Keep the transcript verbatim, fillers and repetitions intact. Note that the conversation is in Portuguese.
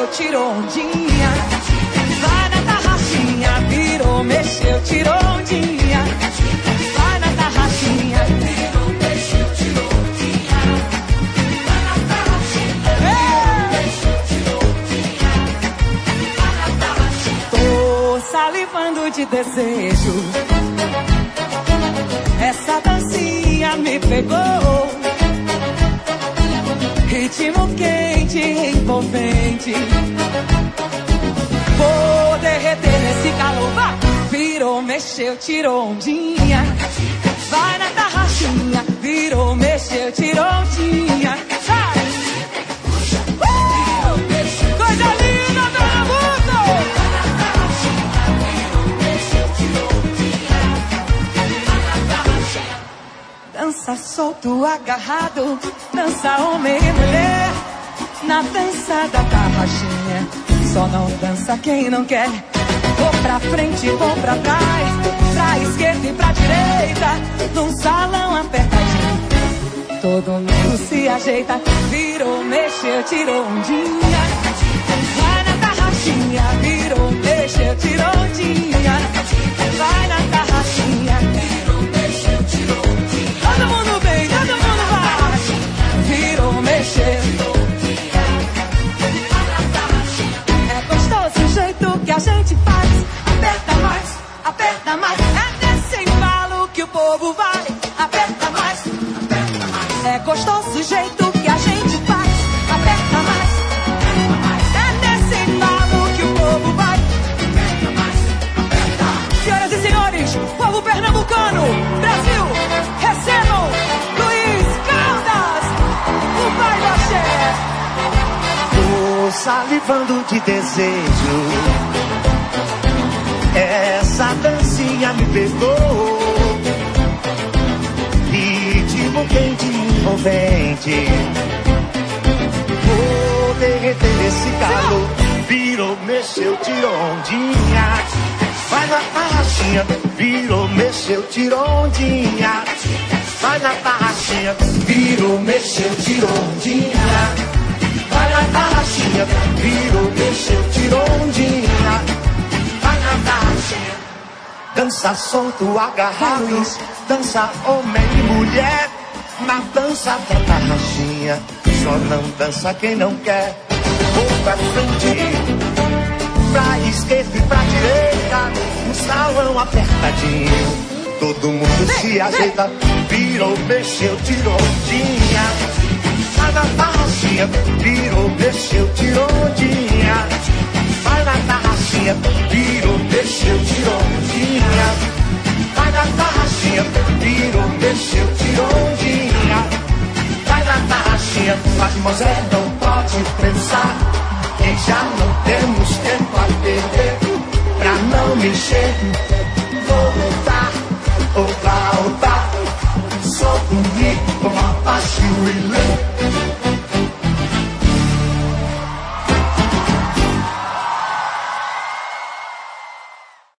mexeu, tirou ondinha. Vai na tarraxinha, virou, mexeu, tirou ondinha. Vai na tarraxinha, virou, mexeu, tirou ondinha. Vai na tarraxinha, virou, mexeu, tirou ondinha. Vai na tarraxinha. Tô salivando de desejo. Essa dancinha me pegou. Ritmo quente, envolvente. Vou derreter nesse calor. Vai! Virou, mexeu, tirou ondinha. Vai na tarraxinha. Virou, mexeu, tirou ondinha. Sai! Uh! Coisa linda, Pernambuco! Vai na tarraxinha. Virou, mexeu, tirou ondinha. Vai na tarraxinha. Dança solto, agarrado. Dança homem e mulher. Na dança da tarraxinha. Só não dança quem não quer. Vou pra frente, vou pra trás. Pra esquerda e pra direita. Num salão apertadinho. Todo mundo se ajeita. Virou, mexeu, tirou ondinha. Vai na tarraxinha. Virou, mexeu, tirou ondinha. Vai na tarraxinha. Virou, mexeu, tirou ondinha. Todo mundo bem, todo mundo vai. Virou, mexeu. É gostoso o jeito que a gente faz. Aperta mais, aperta mais. É nesse embalo que o povo vai. Aperta mais, aperta mais. É gostoso o jeito que a gente faz. Aperta mais, aperta mais. É nesse embalo que o povo vai. Aperta mais, aperta mais. Senhoras e senhores, povo pernambucano, Brasil, recebam Luiz Caldas, o Vai do Axé. Tô salivando de desejo. Essa dancinha me pegou. Ritmo quente e envolvente. Vou derreter nesse calor. Virou, mexeu, tirou ondinha. Vai na tarraxinha. Virou, mexeu, tirou ondinha. Vai na tarraxinha. Virou, mexeu, tirou ondinha. Vai na tarraxinha. Virou, mexeu, tirou ondinha. Vai na tarraxinha. Dança solto, agarrado. Dança homem e mulher. Na dança da tarraxinha. Só não dança quem não quer. Vou pra frente, pra esquerda e pra direita. Um salão apertadinho. Todo mundo se ajeita. Virou, mexeu, tirou ondinha. Vai na tarraxinha. Virou, mexeu, tirou ondinha. Vai na tarraxinha. Virou, mexeu, tirou ondinha. Vai na tarraxinha. Virou, mexeu, tirou ondinha. Vai na tarraxinha. Mademoiselle, não pode pensar que já não temos tempo a perder. Pra não mexer, vou voltar ou pra voltar. Sou bonito como Apache William.